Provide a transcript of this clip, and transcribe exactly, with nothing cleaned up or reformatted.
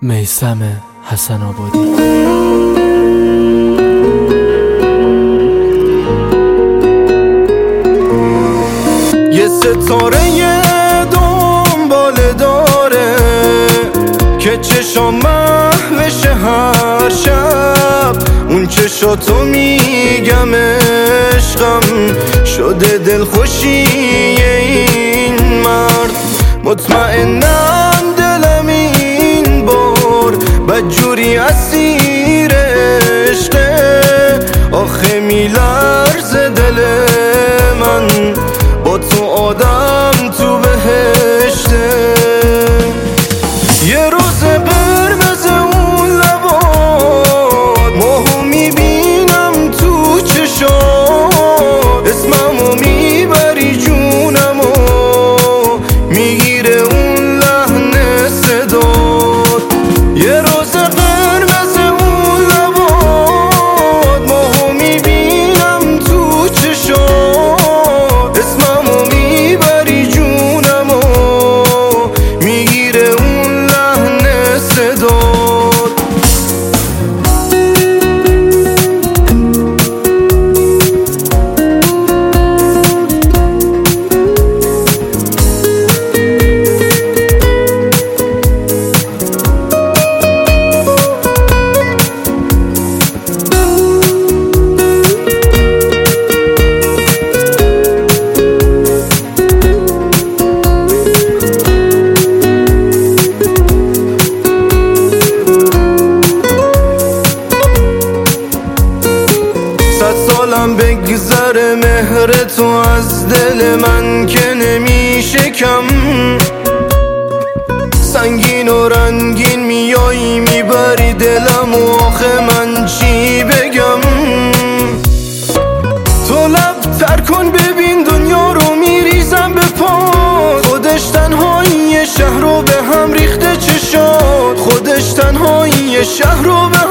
میثم حسن آبادی. یه ستاره دنبال داره که چشام محوش هر شب، اون چشاتو میگم عشقم شده دلخوشی این مرد. مطمئنم دلم این بار بدجوری اسیر عشقه، آخه میلرزه دل من با تو آدم تو بهشته. یه روز قرمز اون لبات ماهو میبینم تو چشات، اسممو میبری جونمو میگیره اون لحن صدات. یه روز قرمز اون لبات ماهو میبینم تو چشات، اسممو میبری جونمو میگیره اون لحن صدات. صد سالم بگذره مهر تو از دل من که نمیشه کم، سنگین و رنگین میایی میبری دلم و آخه من چی بگم. تو لب تر کن ببین دنیا رو میریزم به پات، خودش تنهایی شهر رو به هم ریخته چشات، خودش تنهایی شهر رو به